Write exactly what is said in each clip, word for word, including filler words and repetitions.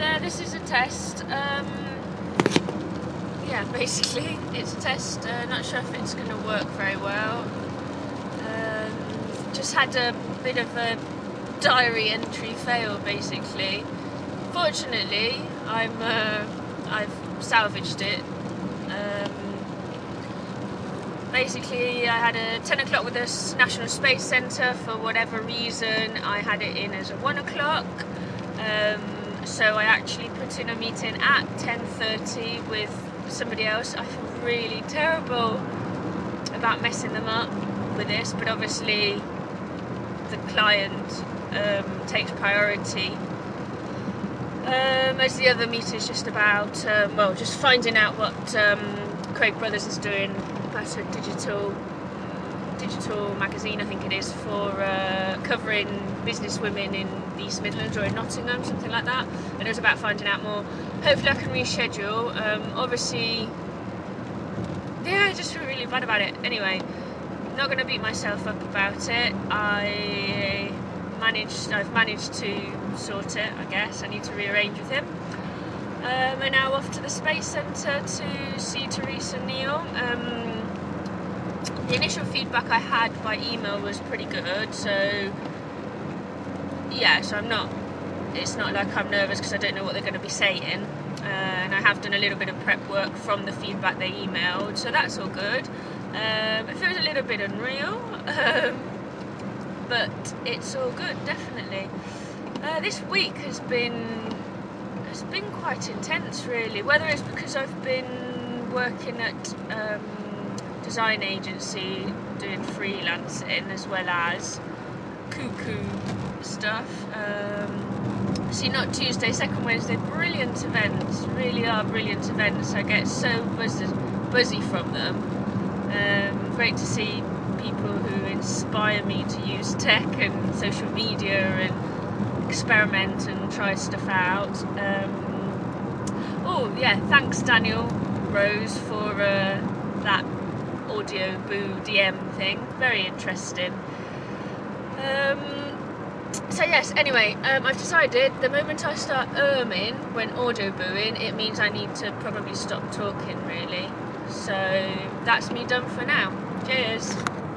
there, this is a test. Um, yeah, basically, it's a test. Uh, not sure if it's going to work very well. Um, just had a bit of a diary entry fail, basically. Fortunately, I'm uh, I've salvaged it. Um, basically, I had a ten o'clock with the National Space Centre. For whatever reason, I had it in as a one o'clock. Um, so I actually put in a meeting at ten thirty with somebody else. I feel really terrible about messing them up with this, but obviously the client um, takes priority. Um, as the other meeting is just about, um, well, just finding out what um, Craig Brothers is doing. That's a digital digital magazine, I think it is, for uh, covering business women in the East Midlands or in Nottingham, something like that. And it was about finding out more. Hopefully I can reschedule. Um, obviously, yeah, I just feel really bad about it. Anyway, not going to beat myself up about it. I managed, I've managed to sort it, I guess. I need to rearrange with him. Um, we're now off to the Space Centre to see Theresa Neal. Um, the initial feedback I had by email was pretty good, so yeah, so I'm not, it's not like I'm nervous because I don't know what they're going to be saying, uh, and I have done a little bit of prep work from the feedback they emailed, so that's all good. Um, it feels a little bit unreal, um, but it's all good, definitely. Uh, this week has been has been quite intense, really. Whether it's because I've been working at um, design agency doing freelancing as well as cuckoo stuff. Um, see, Not Tuesday, Second Wednesday, brilliant events, really are brilliant events. I get so buzzy, buzzy from them. Um, great to see people who inspire me to use tech and social media and experiment and try stuff out. Um, oh yeah, thanks Daniel Rose for uh, that audio boo D M thing, very interesting. Um, so yes, anyway, um, I've decided the moment I start erming when audio booing, it means I need to probably stop talking, really. So that's me done for now. Cheers.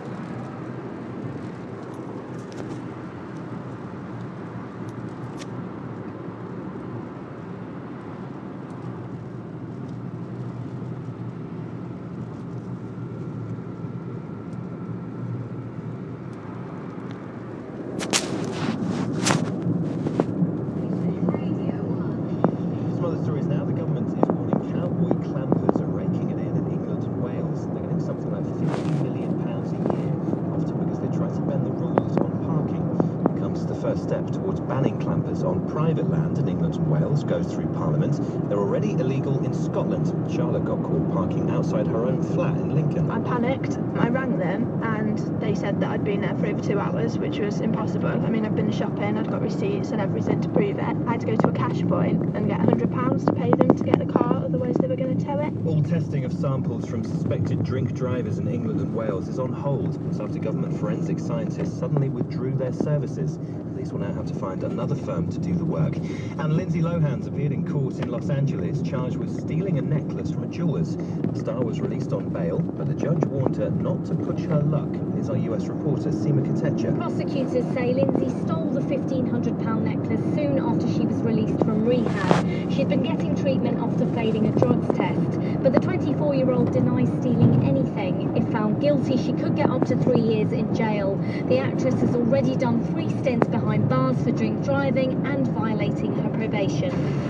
First step towards banning clampers on private land in England and Wales goes through Parliament. They're already illegal in Scotland. Charlotte got caught parking outside her own flat in Lincoln. I panicked. I rang them and they said that I'd been there for over two hours, which was impossible. I mean, I've been shopping, I'd got receipts and everything to prove it. I had to go to a cash point and get one hundred pounds to pay them to get the car, otherwise they were going to tow it. All testing of samples from suspected drink drivers in England and Wales is on hold after government forensic scientists suddenly withdrew their services. Police will now have to find another firm to do the work. And Lindsay Lohan's appeared in court in Los Angeles, charged with stealing a necklace from a jeweller's. The star was released on bail, but the judge warned her not to push her luck. Here's our U S reporter, Seema Katecha. Prosecutors say Lindsay stole the fifteen hundred pound necklace soon after she was released from rehab. She'd been getting treatment after failing a drugs test, but the twenty-four-year-old denies stealing anything. If found guilty, she could get up to three years in jail. The actress has already done three stints behind bars for drink driving and violating her probation.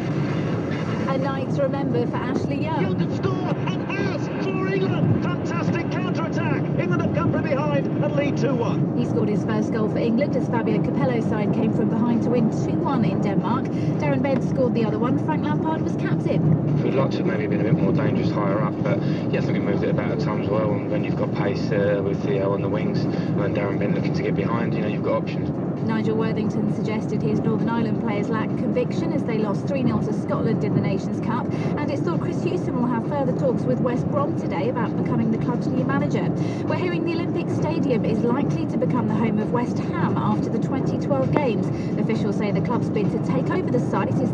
A night to remember for Ashley Young. Young score and as for England. Fantastic counter-attack. England have come from behind and lead two one. He scored his first goal for England as Fabio Capello's side came from behind to win two one in Denmark. Darren Bent scored the other one. Frank Lampard was captain. We'd like to have maybe been a bit more dangerous higher up, but yeah, I think we moved it about at times well. And when you've got pace uh, with Theo on the wings and Darren Bent looking to get behind, you know, you've got options. Nigel Worthington suggested his Northern Ireland players lack conviction as they lost three nil to Scotland in the Nations Cup, and it's thought Chris Hughton will have further talks with West Brom today about becoming the club's new manager. We're hearing the Olympic Stadium is likely to become the home of West Ham after the twenty twelve games. Officials say the club's bid to take over the site is